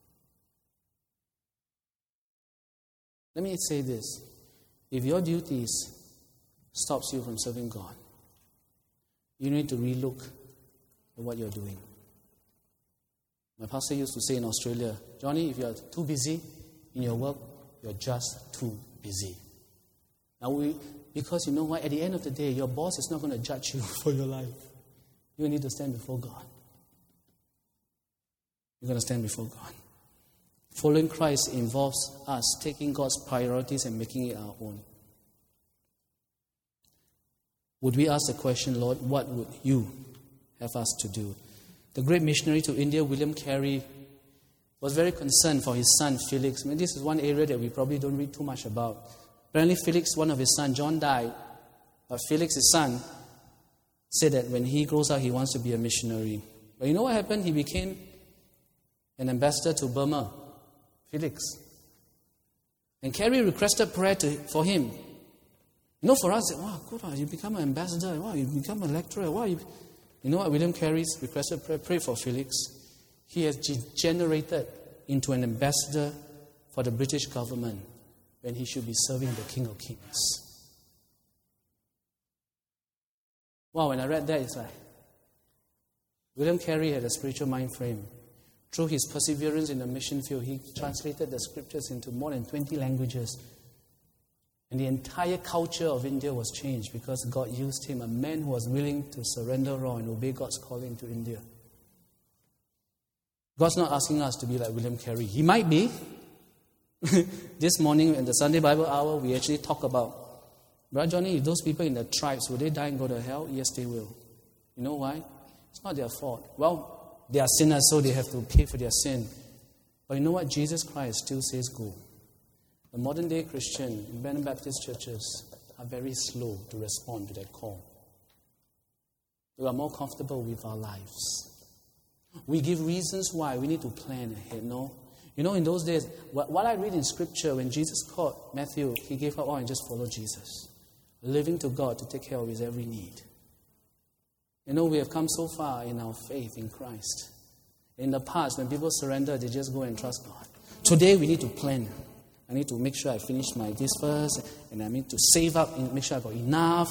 Let me say this. If your duties stops you from serving God, you need to relook at what you're doing. My pastor used to say in Australia, Johnny, if you're too busy in your work, you're just too busy. Now, because you know what? At the end of the day, your boss is not going to judge you for your life. You need to stand before God. You're going to stand before God. Following Christ involves us taking God's priorities and making it our own. Would we ask the question, Lord, what would you have us to do? The great missionary to India, William Carey, was very concerned for his son, Felix. This is one area that we probably don't read too much about. Apparently, Felix, one of his sons, John, died. But Felix, his son, said that when he grows up, he wants to be a missionary. But you know what happened? He became an ambassador to Burma, Felix. And Carey requested prayer for him. For us, wow, good, you become an ambassador, wow, you become a lecturer, wow. You know what William Carey requested prayer? Pray for Felix. He has degenerated into an ambassador for the British government when he should be serving the King of Kings. Wow, when I read that, it's like, William Carey had a spiritual mind frame. Through his perseverance in the mission field, he translated the scriptures into more than 20 languages. And the entire culture of India was changed because God used him, a man who was willing to surrender all and obey God's calling to India. God's not asking us to be like William Carey. He might be. This morning in the Sunday Bible hour, we actually talk about, Brother Johnny, if those people in the tribes, will they die and go to hell? Yes, they will. You know why? It's not their fault. Well, they are sinners, so they have to pay for their sin. But you know what? Jesus Christ still says go. The modern day Christian in Baptist Baptist churches are very slow to respond to that call. We are more comfortable with our lives. We give reasons why we need to plan ahead. No? You know, in those days, what I read in Scripture, when Jesus called Matthew, he gave up all and just followed Jesus. Living to God to take care of his every need. You know, we have come so far in our faith in Christ. In the past, when people surrender, they just go and trust God. Today, we need to plan. I need to make sure I finish this first, and I need to save up and make sure I got enough.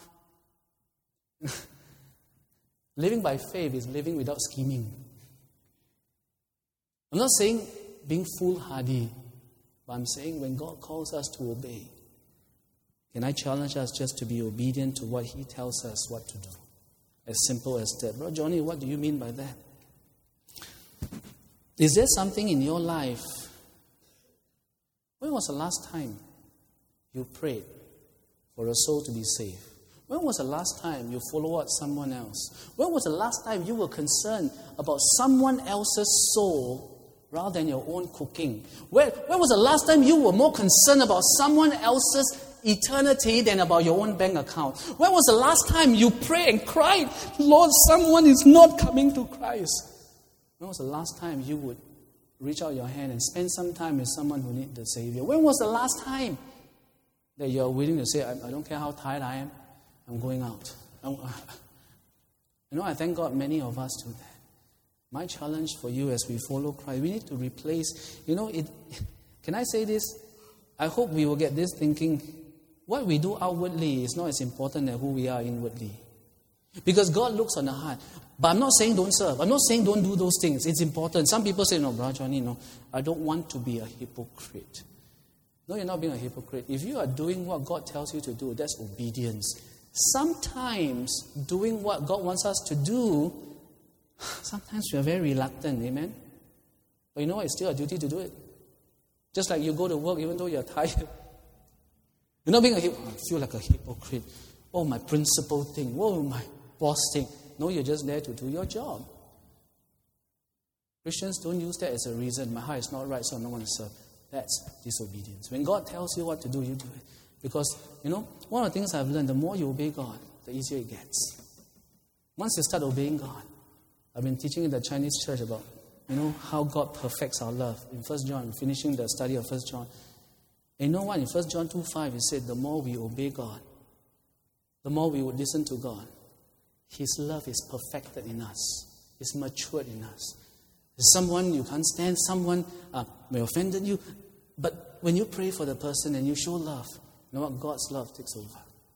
Living by faith is living without scheming. I'm not saying being foolhardy, but I'm saying when God calls us to obey, can I challenge us just to be obedient to what He tells us what to do? As simple as that. Bro, Johnny, what do you mean by that? Is there something in your life? When was the last time you prayed for a soul to be saved? When was the last time you followed someone else? When was the last time you were concerned about someone else's soul rather than your own cooking? When was the last time you were more concerned about someone else's eternity than about your own bank account? When was the last time you prayed and cried, Lord, someone is not coming to Christ? When was the last time you would reach out your hand and spend some time with someone who needs the Savior? When was the last time that you're willing to say, I don't care how tired I am, I'm going out? I thank God many of us do that. My challenge for you as we follow Christ, we need to replace, can I say this? I hope we will get this thinking, what we do outwardly is not as important as who we are inwardly. Because God looks on the heart. But I'm not saying don't serve. I'm not saying don't do those things. It's important. Some people say, no, Brother Johnny, no, I don't want to be a hypocrite. No, you're not being a hypocrite. If you are doing what God tells you to do, that's obedience. Sometimes doing what God wants us to do, sometimes we are very reluctant, amen? But you know what? It's still a duty to do it. Just like you go to work even though you're tired. You're not being I feel like a hypocrite. Oh, my principal thing. Oh, my boss thing. No, you're just there to do your job. Christians don't use that as a reason. My heart is not right, so I'm not going to serve. That's disobedience. When God tells you what to do, you do it. Because, one of the things I've learned, the more you obey God, the easier it gets. Once you start obeying God, I've been teaching in the Chinese church about, how God perfects our love. In 1 John, finishing the study of 1 John. And you know what? In 1 John 2:5, it said, the more we obey God, the more we would listen to God, His love is perfected in us. It's matured in us. There's someone you can't stand, someone may offended you. But when you pray for the person and you show love, you know what? God's love takes over.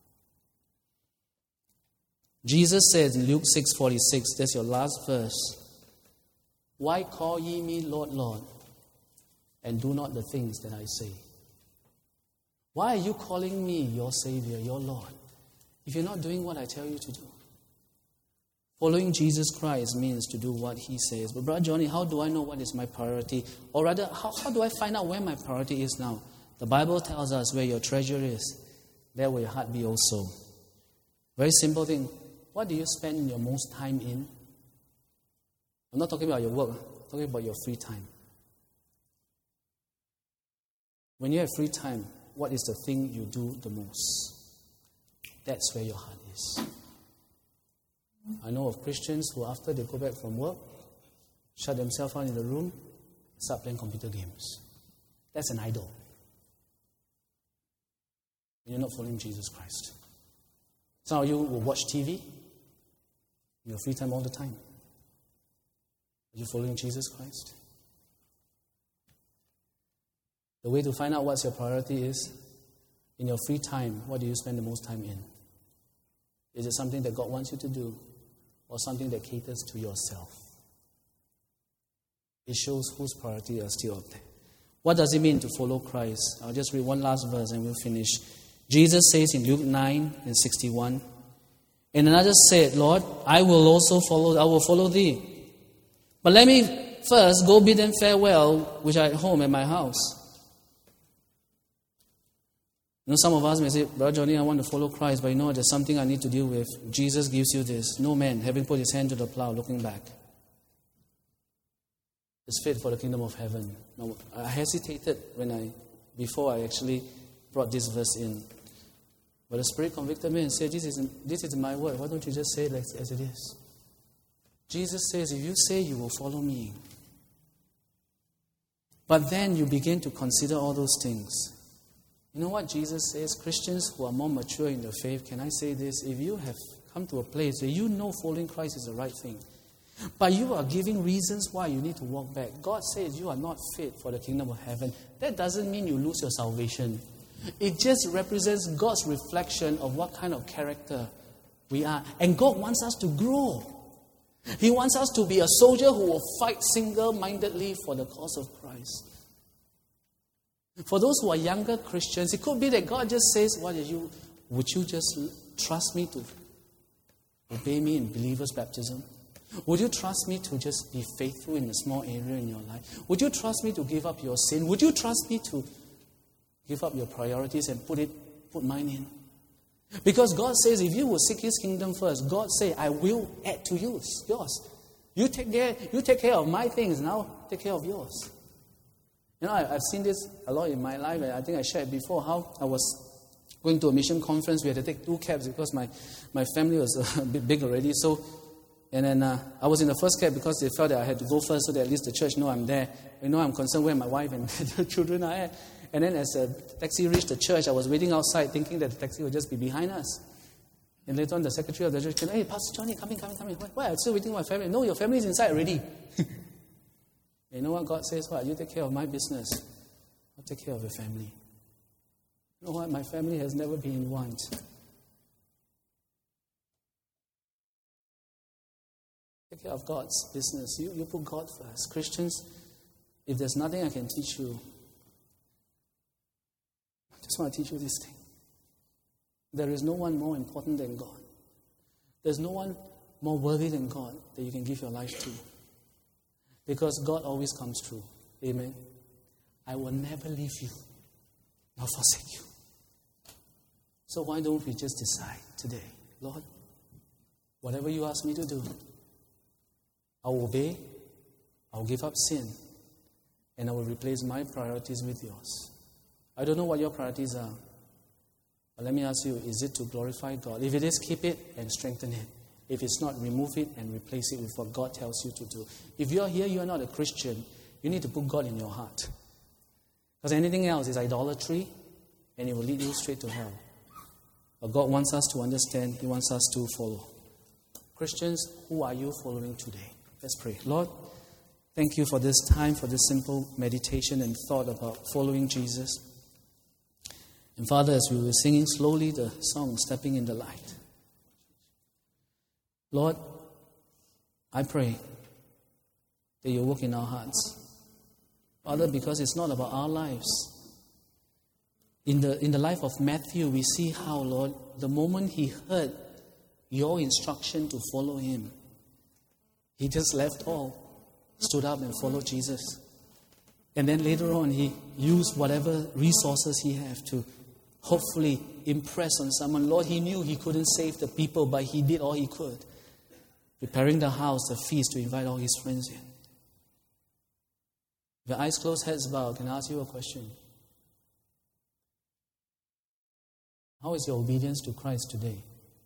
Jesus says in Luke 6:46, that's your last verse. Why call ye me Lord, Lord, and do not the things that I say? Why are you calling me your Savior, your Lord, if you're not doing what I tell you to do? Following Jesus Christ means to do what He says. But Brother Johnny, how do I know what is my priority? Or rather, how do I find out where my priority is now? The Bible tells us where your treasure is, there will your heart be also. Very simple thing. What do you spend your most time in? I'm not talking about your work. I'm talking about your free time. When you have free time, what is the thing you do the most? That's where your heart is. I know of Christians who, after they go back from work, shut themselves out in the room, start playing computer games. That's an idol. And you're not following Jesus Christ. Some of you will watch TV in your free time all the time. Are you following Jesus Christ? The way to find out what's your priority is, in your free time, what do you spend the most time in? Is it something that God wants you to do, or something that caters to yourself? It shows whose priority are still up there. What does it mean to follow Christ? I'll just read one last verse and we'll finish. Jesus says in Luke 9:61, and another said, Lord, I will follow thee. But let me First, go bid them farewell, which are at home at my house. You know, some of us may say, Brother Johnny, I want to follow Christ, but you know, there's something I need to deal with. Jesus gives you this. No man, having put his hand to the plow, looking back, is fit for the kingdom of heaven. Now, I hesitated before I actually brought this verse in. But the Spirit convicted me and said, this is my word. Why don't you just say it as it is? Jesus says, if you say you will follow me, but then you begin to consider all those things. You know what Jesus says? Christians who are more mature in their faith, can I say this? If you have come to a place where you know following Christ is the right thing, but you are giving reasons why you need to walk back, God says you are not fit for the kingdom of heaven. That doesn't mean you lose your salvation. It just represents God's reflection of what kind of character we are. And God wants us to grow. He wants us to be a soldier who will fight single-mindedly for the cause of Christ. For those who are younger Christians, it could be that God just says, would you just trust me to obey me in believer's baptism? Would you trust me to just be faithful in a small area in your life? Would you trust me to give up your sin? Would you trust me to give up your priorities and put mine in? Because God says, if you will seek His kingdom first, God says, I will add to yours. You take care of my things, now take care of yours. You know, I've seen this a lot in my life. I think I shared before how I was going to a mission conference. We had to take 2 cabs because my family was a bit big already. So, and then I was in the first cab because they felt that I had to go first so that at least the church know I'm there. You know, I'm concerned where my wife and the children are at. And then as the taxi reached the church, I was waiting outside thinking that the taxi would just be behind us. And later on, the secretary of the church came, hey, Pastor Johnny, come in. Why? I'm still waiting for my family. No, your family is inside already. You know what God says? What? You take care of my business. I'll take care of your family. You know what? My family has never been in want. Take care of God's business. You put God first. Christians, if there's nothing I can teach you, I just want to teach you this thing. There is no one more important than God. There's no one more worthy than God that you can give your life to. Because God always comes true. Amen. I will never leave you nor forsake you. So why don't we just decide today, Lord, whatever you ask me to do, I'll obey, I'll give up sin, and I will replace my priorities with yours. I don't know what your priorities are, but let me ask you, is it to glorify God? If it is, keep it and strengthen it. If it's not, remove it and replace it with what God tells you to do. If you're here, you are not a Christian, you need to put God in your heart. Because anything else is idolatry, and it will lead you straight to hell. But God wants us to understand, He wants us to follow. Christians, who are you following today? Let's pray. Lord, thank you for this time, for this simple meditation and thought about following Jesus. And Father, as we were singing slowly the song, Stepping in the Light, Lord, I pray that you work in our hearts. Father, because it's not about our lives. In the life of Matthew, we see how, Lord, the moment he heard your instruction to follow him, he just left all, stood up and followed Jesus. And then later on, he used whatever resources he had to hopefully impress on someone. Lord, he knew he couldn't save the people, but he did all he could. Preparing the house, the feast, to invite all his friends in. With eyes closed, heads bowed, can I ask you a question? How is your obedience to Christ today?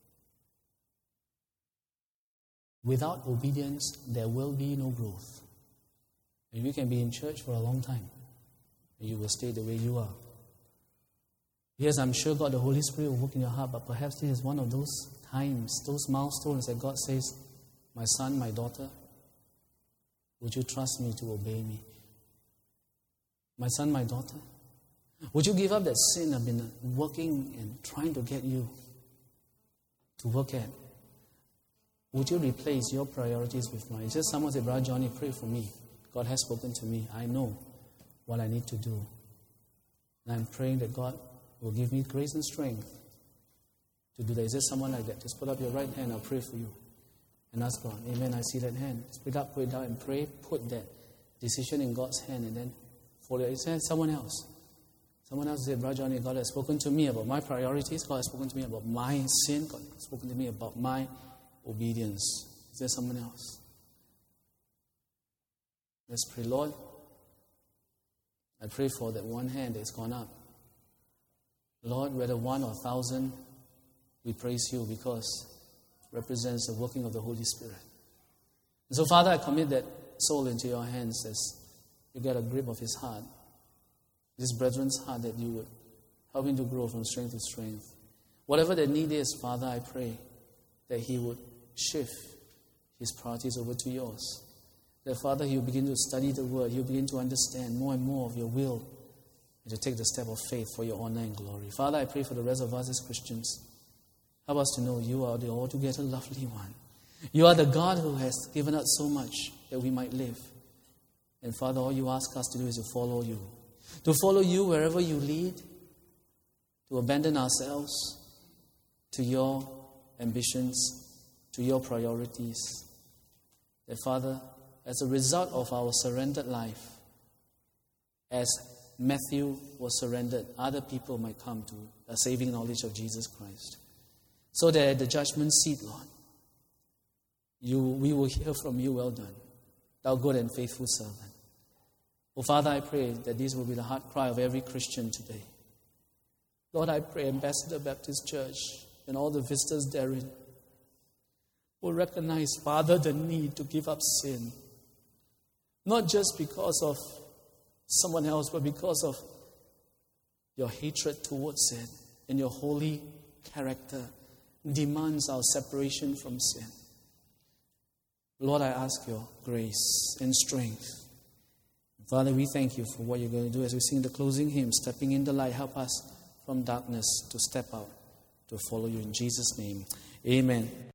Without obedience, there will be no growth. And you can be in church for a long time, and you will stay the way you are. Yes, I'm sure God, the Holy Spirit, will work in your heart, but perhaps this is one of those times, those milestones that God says, my son, my daughter, would you trust me to obey me? My son, my daughter, would you give up that sin I've been working and trying to get you to work at? Would you replace your priorities with mine? Just someone say, Brother Johnny, pray for me. God has spoken to me. I know what I need to do. And I'm praying that God will give me grace and strength to do that. Is there someone like that? Just put up your right hand. I'll pray for you. And ask God. Amen. I see that hand. Speak up, put it down, and pray. Put that decision in God's hand and then follow it. It's someone else. Someone else said, Brother Johnny, God has spoken to me about my priorities. God has spoken to me about my sin. God has spoken to me about my obedience. Is there someone else? Let's pray. Lord, I pray for that one hand that's gone up. Lord, whether 1 or 1,000, we praise you because it represents the working of the Holy Spirit. And so, Father, I commit that soul into your hands as you get a grip of his heart, this brethren's heart, that you would help him to grow from strength to strength. Whatever the need is, Father, I pray that he would shift his priorities over to yours. That, Father, he'll begin to study the Word. He'll begin to understand more and more of your will and to take the step of faith for your honor and glory. Father, I pray for the rest of us as Christians. Help us to know you are the altogether lovely one. You are the God who has given us so much that we might live. And Father, all you ask us to do is to follow you. To follow you wherever you lead. To abandon ourselves to your ambitions, to your priorities. That, Father, as a result of our surrendered life, as Matthew was surrendered, other people might come to a saving knowledge of Jesus Christ. So that at the judgment seat, Lord, we will hear from you, well done, thou good and faithful servant. Oh, Father, I pray that this will be the heart cry of every Christian today. Lord, I pray Ambassador Baptist Church and all the visitors therein will recognize, Father, the need to give up sin. Not just because of someone else, but because of your hatred towards sin and your holy character demands our separation from sin. Lord, I ask your grace and strength. Father, we thank you for what you're going to do as we sing the closing hymn, Stepping in the Light. Help us from darkness to step out, to follow you in Jesus' name. Amen.